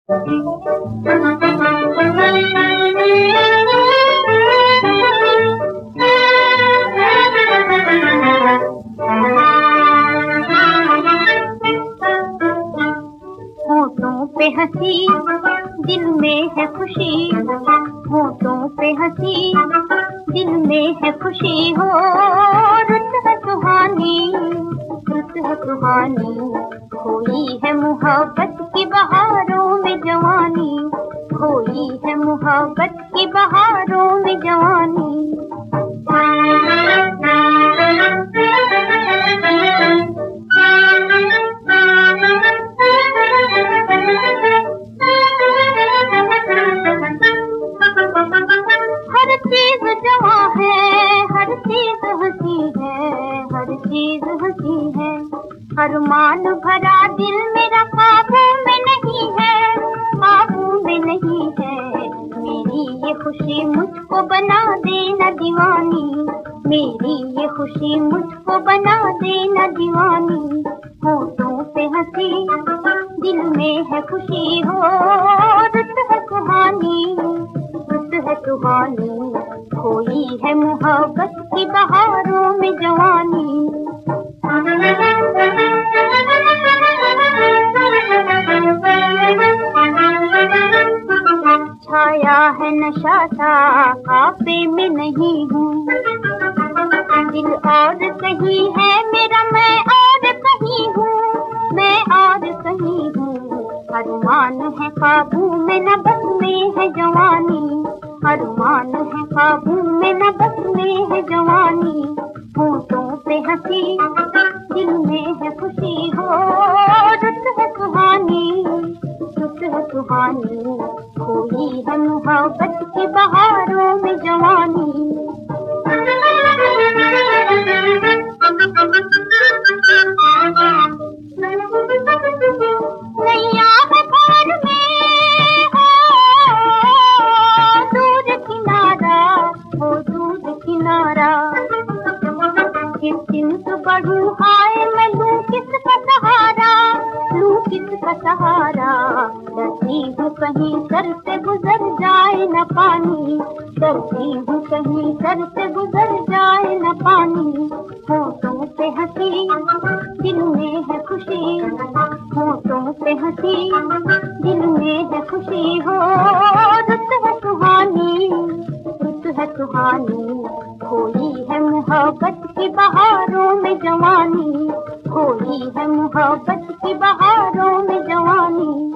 होठों पे हंसी दिल में है खुशी, होठों पे हंसी दिल में है खुशी हो। रुत है सुहानी, रुत है सुहानी, खोई है मोहब्बत की बहारों में जवानी, खोई है मोहब्बत की बहारों में जवानी। हर चीज जवां है, हर चीज हंसी है, हर चीज हंसी है। अरमान भरा दिल मेरा काबू में नहीं है, काबू में नहीं है। मेरी ये खुशी मुझको बना देना दीवानी, मेरी ये खुशी मुझको बना देना दीवानी। होठों पे हंसी दिल में है खुशी हो। रुत है सुहानी, रुत है सुहानी, खोई है मोहब्बत की बहारों में जवानी। छाया है नशा सा, काफे में नहीं हूँ। दिल और कहीं है मेरा, मैं और कहीं हूँ, मैं और कहीं हूँ। अरमान है काबू में न बस में है जवानी, अरमान है काबू में न बस में है जवानी। होठों पे हंसी दिल में है खुशी हो। रुत है सुहानी, रुत है सुहानी, खोई है मोहब्बत की बहारों में जवानी। नैया है पार में हो दूर किनारा, हो दूर किनारा। किस दिन से बढ़ूं आए मैं लूं किसका सहारा, लूं किसका सहारा। डरती हूँ कहीं सर से गुजर जाए न पानी, डरती हूँ कहीं सर से गुजर जाए न पानी। होठों पे हंसी दिल में है खुशी, होठों पे हंसी दिल में है खुशी हो। रुत है सुहानी, रुत है सुहानी, खोई है मोहब्बत की बहारों में जवानी, खोई है मोहब्बत की बहारों में जवानी।